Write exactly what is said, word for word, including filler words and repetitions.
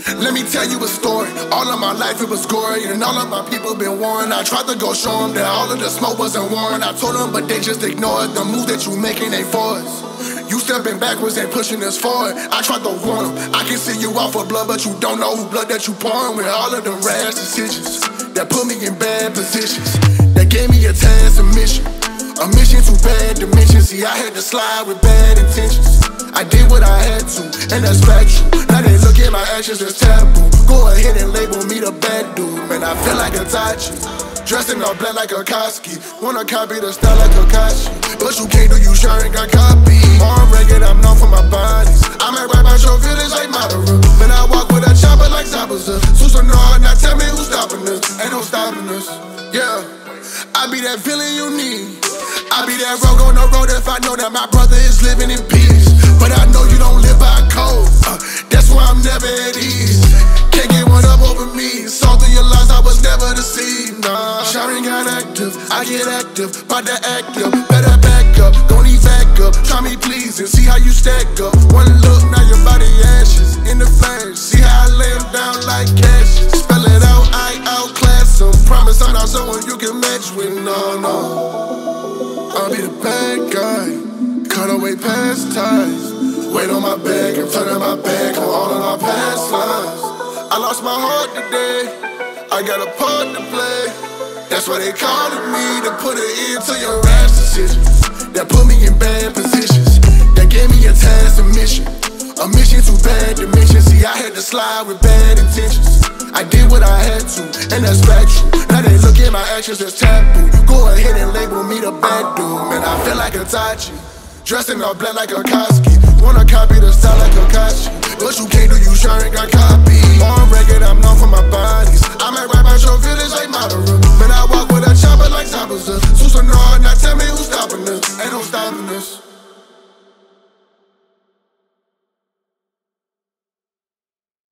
Let me tell you a story. All of my life it was gory, and all of my people been warned. I tried to go show them that all of the smoke wasn't warned. I told them, but they just ignored. The move that you making ain't for us. You stepping backwards and pushing us forward. I tried to warn them. I can see you out for blood, but you don't know who blood that you pouring. With all of them rash decisions that put me in bad positions, that gave me a task, a mission, a mission to bad dimensions. See, I had to slide with bad intentions. I did what I had to, and that's factual. Now they look at my actions as taboo. Go ahead and label me the bad dude. Man, I feel like a Tachi, dressed in all black like a Koski. Wanna copy the style like a Kashi, but you can't do, you sure ain't got copy. Arm ragged, I'm known for my bodies. I might rap out your village like Madara. Man, I walk with a chopper like Zabaza. Susanoo, now tell me who's stopping us. Ain't no stopping us, yeah. I be that villain you need. I be that rogue on the road if I know that my brother is living in peace. But I know you don't live by code, uh, that's why I'm never at ease. Can't get one up over me. Saw through your lies, I was never deceived. Nah, Shawty got active, I get active, bout to act up. Better back up, don't need back up. Try me please and see how you stack up. One look, now your body ashes in the flash. See how I lay them down like cashes. Spell it out, I outclass them. Promise I'm not someone you can match with, no, no. I'll be the bad guy, cut away past ties. Weight on my back and turning my back on all of my past lives. I lost my heart today, I got a part to play. That's why they calling me, to put an end to your rash decisions, that put me in bad positions, that gave me a task, a mission, a mission to bad dimensions. See, I had to slide with bad intentions. I did what I had to, and that's factual. Now they look at my actions as taboo. Go ahead and label me the bad dude. Man, I feel like a Tachi, dressed in all black like a Koski. Wanna copy the style like a Kashi, but you can't do, you sure ain't got copy.